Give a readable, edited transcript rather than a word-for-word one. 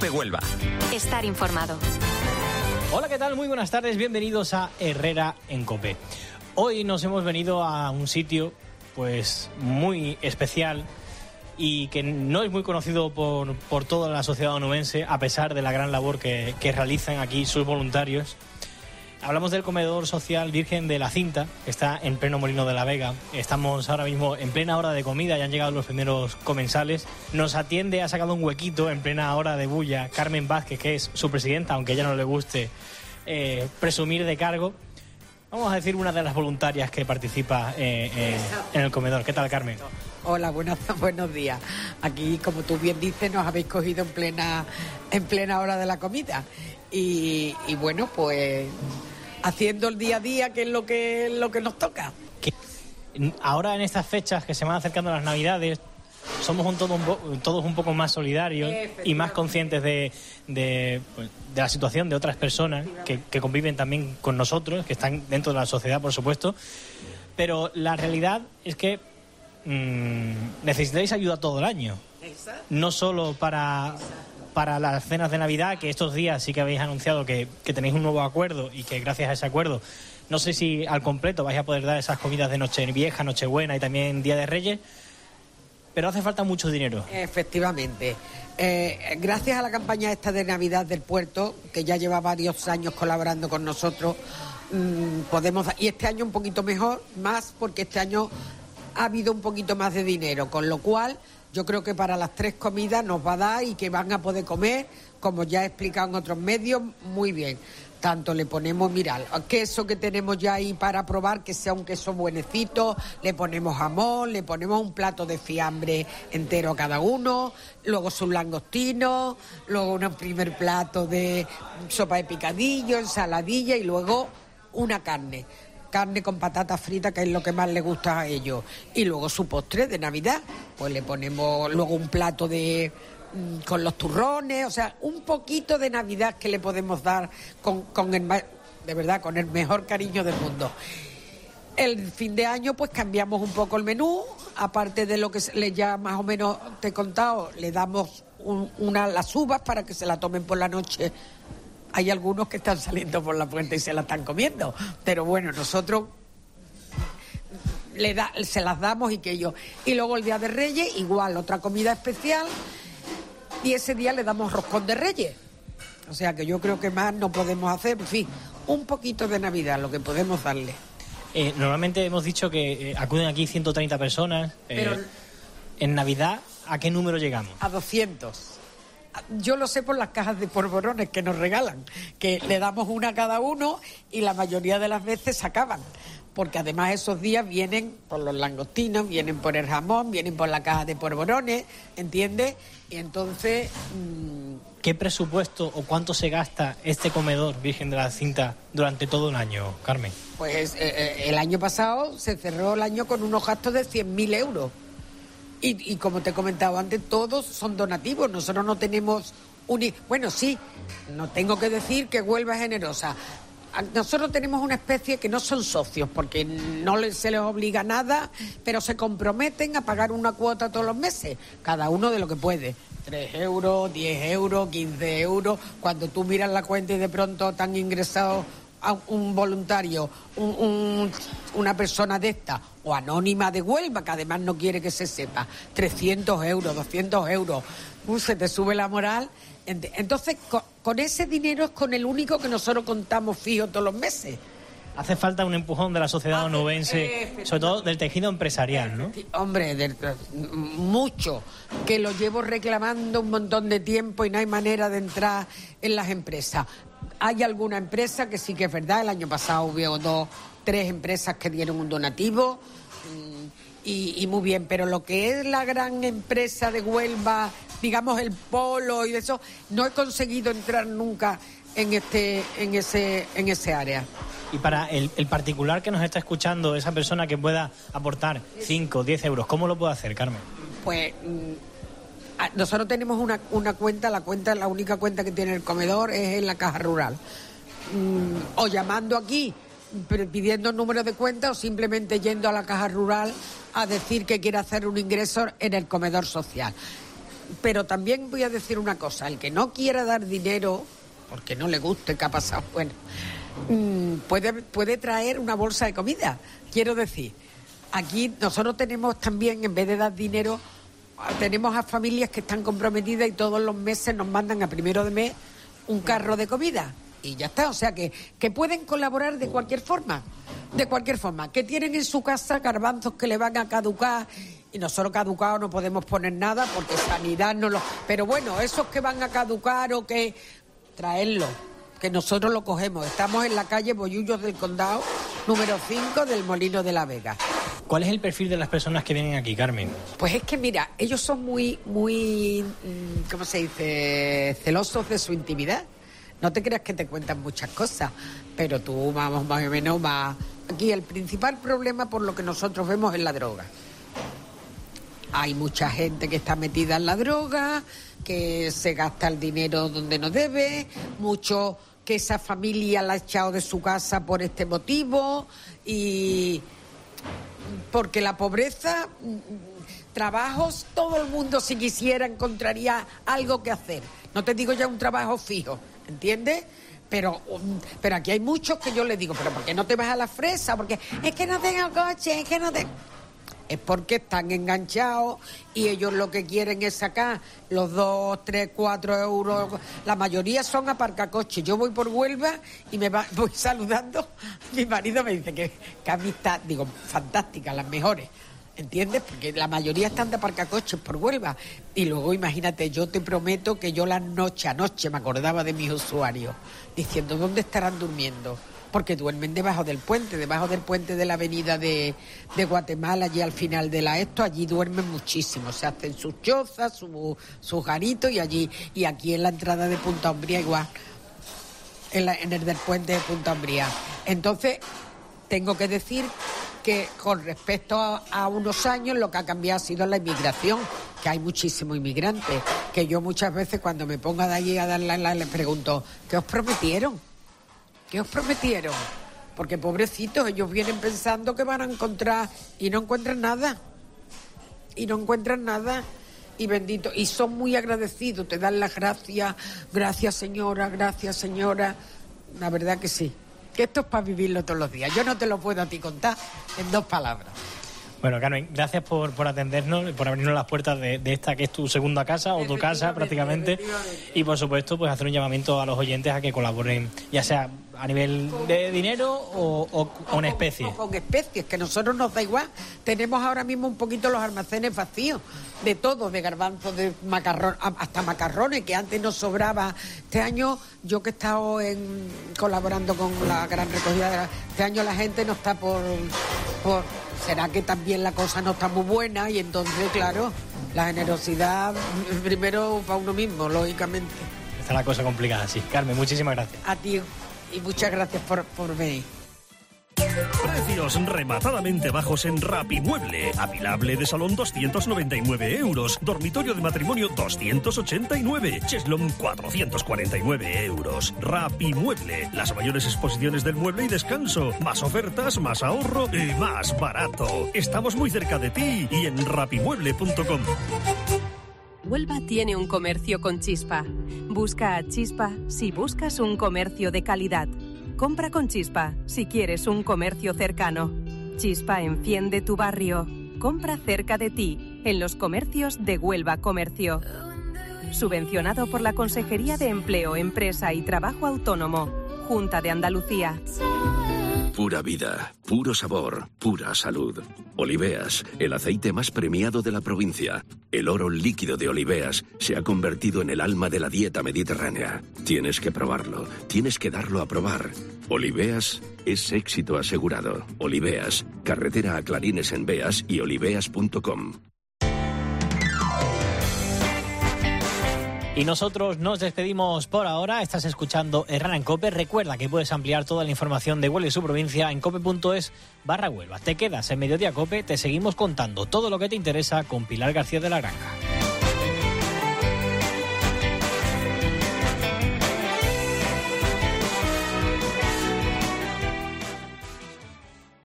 COPE Huelva. Estar informado. Hola, ¿qué tal? Muy buenas tardes, bienvenidos a Herrera en COPE. Hoy nos hemos venido a un sitio pues muy especial y que no es muy conocido por toda la sociedad onubense, a pesar de la gran labor que realizan aquí sus voluntarios. Hablamos del comedor social Virgen de la Cinta, que está en pleno Molino de la Vega. Estamos ahora mismo en plena hora de comida, ya han llegado los primeros comensales. Nos atiende, ha sacado un huequito en plena hora de bulla, Carmen Vázquez, que es su presidenta, aunque a ella no le guste presumir de cargo. Vamos a decir una de las voluntarias que participa en el comedor. ¿Qué tal, Carmen? Hola, buenos días. Aquí, como tú bien dices, nos habéis cogido en plena hora de la comida. Y bueno, pues haciendo el día a día, que es lo que nos toca. Ahora, en estas fechas que se van acercando a las Navidades, somos todos un poco más solidarios y más conscientes de la situación de otras personas que conviven también con nosotros, que están dentro de la sociedad, por supuesto. Pero la realidad es que necesitáis ayuda todo el año. No solo para las cenas de Navidad, que estos días sí que habéis anunciado que tenéis un nuevo acuerdo y que gracias a ese acuerdo, no sé si al completo vais a poder dar esas comidas de Nochevieja, Nochebuena y también Día de Reyes, pero hace falta mucho dinero. Efectivamente. Gracias a la campaña esta de Navidad del Puerto, que ya lleva varios años colaborando con nosotros, podemos, y este año un poquito mejor, más porque este año ha habido un poquito más de dinero, con lo cual yo creo que para las 3 comidas nos va a dar y que van a poder comer, como ya he explicado en otros medios, muy bien. Tanto le ponemos, mirad, queso que tenemos ya ahí para probar, que sea un queso buenecito, le ponemos jamón, le ponemos un plato de fiambre entero a cada uno, luego sus langostinos, luego un primer plato de sopa de picadillo, ensaladilla y luego una carne con patatas fritas, que es lo que más les gusta a ellos. Y luego su postre de Navidad, pues le ponemos luego un plato con los turrones, o sea, un poquito de Navidad que le podemos dar de verdad, con el mejor cariño del mundo. El fin de año pues cambiamos un poco el menú, aparte de lo que ya más o menos te he contado, le damos las uvas para que se la tomen por la noche. Hay algunos que están saliendo por la puerta y se la están comiendo, pero bueno, nosotros se las damos y luego el Día de Reyes, igual, otra comida especial, y ese día le damos roscón de Reyes. O sea que yo creo que más no podemos hacer, en fin, un poquito de Navidad, lo que podemos darle. Normalmente hemos dicho que acuden aquí 130 personas. Pero en Navidad, ¿a qué número llegamos? A 200. Yo lo sé por las cajas de polvorones que nos regalan, que le damos una a cada uno y la mayoría de las veces se acaban, porque además esos días vienen por los langostinos, vienen por el jamón, vienen por la caja de polvorones, ¿entiendes? Y entonces... ¿Qué presupuesto o cuánto se gasta este comedor Virgen de la Cinta durante todo un año, Carmen? Pues el año pasado se cerró el año con unos gastos de 100.000 euros. Y como te he comentado antes, todos son donativos. Nosotros no tenemos bueno, sí, no tengo que decir que Huelva es generosa. Nosotros tenemos una especie que no son socios, porque no se les obliga nada, pero se comprometen a pagar una cuota todos los meses, cada uno de lo que puede. 3 euros, 10 euros, 15 euros. Cuando tú miras la cuenta y de pronto te han ingresado a un voluntario, una persona de esta, o anónima de Huelva, que además no quiere que se sepa, 300 euros, 200 euros, se te sube la moral. Entonces, con ese dinero es con el único que nosotros contamos fijo todos los meses. Hace falta un empujón de la sociedad onubense, sobre todo del tejido empresarial, ¿no? Hombre, mucho, que lo llevo reclamando un montón de tiempo y no hay manera de entrar en las empresas. Hay alguna empresa que sí que es verdad, el año pasado hubo 3 empresas que dieron un donativo y muy bien, pero lo que es la gran empresa de Huelva, digamos el polo y eso, no he conseguido entrar nunca en ese área. Y para el particular que nos está escuchando, esa persona que pueda aportar 5 o 10 euros, ¿cómo lo puede hacer, Carmen? Pues nosotros tenemos una cuenta, la única cuenta que tiene el comedor es en la caja rural. O llamando aquí, pidiendo el número de cuenta, o simplemente yendo a la caja rural a decir que quiere hacer un ingreso en el comedor social. Pero también voy a decir una cosa, el que no quiera dar dinero, porque no le guste, ¿qué ha pasado? Bueno, puede traer una bolsa de comida. Quiero decir, aquí nosotros tenemos también, en vez de dar dinero, tenemos a familias que están comprometidas y todos los meses nos mandan a primero de mes un carro de comida. Y ya está, o sea que pueden colaborar de cualquier forma, que tienen en su casa garbanzos que le van a caducar, y nosotros caducados no podemos poner nada porque sanidad no lo... Pero bueno, esos que van a caducar o que... traerlo, que nosotros lo cogemos. Estamos en la calle Bollullos del Condado, número 5 del Molino de la Vega. ¿Cuál es el perfil de las personas que vienen aquí, Carmen? Pues es que mira, ellos son muy, ¿cómo se dice?, celosos de su intimidad. No te creas que te cuentan muchas cosas, pero tú vamos más o menos más... Aquí el principal problema, por lo que nosotros vemos, es la droga. Hay mucha gente que está metida en la droga, que se gasta el dinero donde no debe, mucho que esa familia la ha echado de su casa por este motivo, y porque la pobreza, trabajos, todo el mundo si quisiera encontraría algo que hacer. No te digo ya un trabajo fijo, ¿entiendes? Pero aquí hay muchos que yo les digo, ¿pero por qué no te vas a la fresa? Porque es que no tengo coche, es que no tengo... Es porque están enganchados y ellos lo que quieren es sacar los 2, 3, 4 euros. La mayoría son aparcacoches. Yo voy por Huelva y voy saludando. Mi marido me dice que amistad, digo, fantástica, las mejores. ¿Entiendes? Porque la mayoría están de aparcacoches por Huelva. Y luego, imagínate, yo te prometo que yo anoche me acordaba de mis usuarios, diciendo, ¿dónde estarán durmiendo? Porque duermen debajo del puente de la avenida de Guatemala, allí al final de allí duermen muchísimo, se hacen sus chozas, sus garitos, y aquí en la entrada de Punta Umbría igual, en el del puente de Punta Umbría. Entonces, tengo que decir que con respecto a unos años lo que ha cambiado ha sido la inmigración, que hay muchísimos inmigrantes, que yo muchas veces cuando me pongo de allí a darle les pregunto, ¿qué os prometieron? ¿Qué os prometieron? Porque pobrecitos, ellos vienen pensando que van a encontrar y no encuentran nada. Y bendito, y son muy agradecidos, te dan las gracias. Gracias señora. La verdad que sí. Que esto es para vivirlo todos los días. Yo no te lo puedo a ti contar en 2 palabras. Bueno, Carmen, gracias por atendernos, por abrirnos las puertas de esta que es tu segunda casa o tu casa prácticamente, y por supuesto pues hacer un llamamiento a los oyentes a que colaboren, ya sea a nivel de dinero o con especies. O con especies, que a nosotros nos da igual. Tenemos ahora mismo un poquito los almacenes vacíos, de todo, de garbanzos, de macarrón, hasta macarrones, que antes nos sobraba. Este año, yo que he estado colaborando con la gran recogida, este año la gente no está por será que también la cosa no está muy buena, y entonces, claro, la generosidad primero para uno mismo, lógicamente. Está la cosa complicada, sí. Carmen, muchísimas gracias. A ti, y muchas gracias por venir. Precios rematadamente bajos en Rapimueble. Apilable de salón 299 euros. Dormitorio de matrimonio 289. Cheslón 449 euros. Rapimueble. Las mayores exposiciones del mueble y descanso. Más ofertas, más ahorro y más barato. Estamos muy cerca de ti y en rapimueble.com. Huelva tiene un comercio con chispa. Busca a Chispa si buscas un comercio de calidad. Compra con Chispa si quieres un comercio cercano. Chispa enciende tu barrio. Compra cerca de ti, en los comercios de Huelva Comercio. Subvencionado por la Consejería de Empleo, Empresa y Trabajo Autónomo, Junta de Andalucía. Pura vida, puro sabor, pura salud. Oliveas, el aceite más premiado de la provincia. El oro líquido de Oliveas se ha convertido en el alma de la dieta mediterránea. Tienes que probarlo, tienes que darlo a probar. Oliveas es éxito asegurado. Oliveas, carretera a Clarines en Beas y oliveas.com. Y nosotros nos despedimos por ahora. Estás escuchando Herrera en COPE. Recuerda que puedes ampliar toda la información de Huelva y su provincia en cope.es/Huelva. Te quedas en Mediodía COPE, te seguimos contando todo lo que te interesa con Pilar García de la Granja.